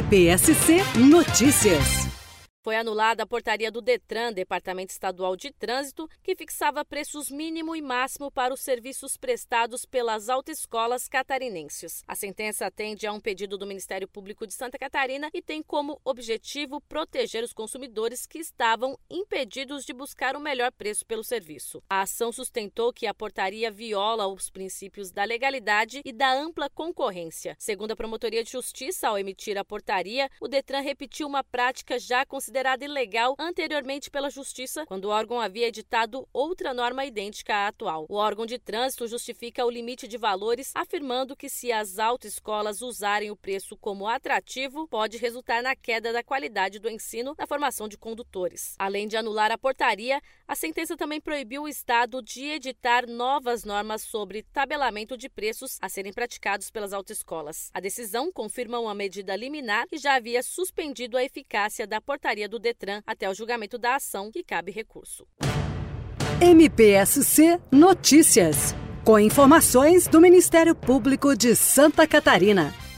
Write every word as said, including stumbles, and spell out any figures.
M P S C Notícias. Foi anulada a portaria do Detran, Departamento Estadual de Trânsito, que fixava preços mínimo e máximo para os serviços prestados pelas autoescolas catarinenses. A sentença atende a um pedido do Ministério Público de Santa Catarina e tem como objetivo proteger os consumidores que estavam impedidos de buscar o melhor preço pelo serviço. A ação sustentou que a portaria viola os princípios da legalidade e da ampla concorrência. Segundo a Promotoria de Justiça, ao emitir a portaria, o Detran repetiu uma prática já considerada considerada ilegal anteriormente pela Justiça, quando o órgão havia editado outra norma idêntica à atual. O órgão de trânsito justifica o limite de valores, afirmando que se as autoescolas usarem o preço como atrativo, pode resultar na queda da qualidade do ensino na formação de condutores. Além de anular a portaria, a sentença também proibiu o Estado de editar novas normas sobre tabelamento de preços a serem praticados pelas autoescolas. A decisão confirma uma medida liminar e já havia suspendido a eficácia da portaria do Detran até o julgamento da ação, que cabe recurso. M P S C Notícias, com informações do Ministério Público de Santa Catarina.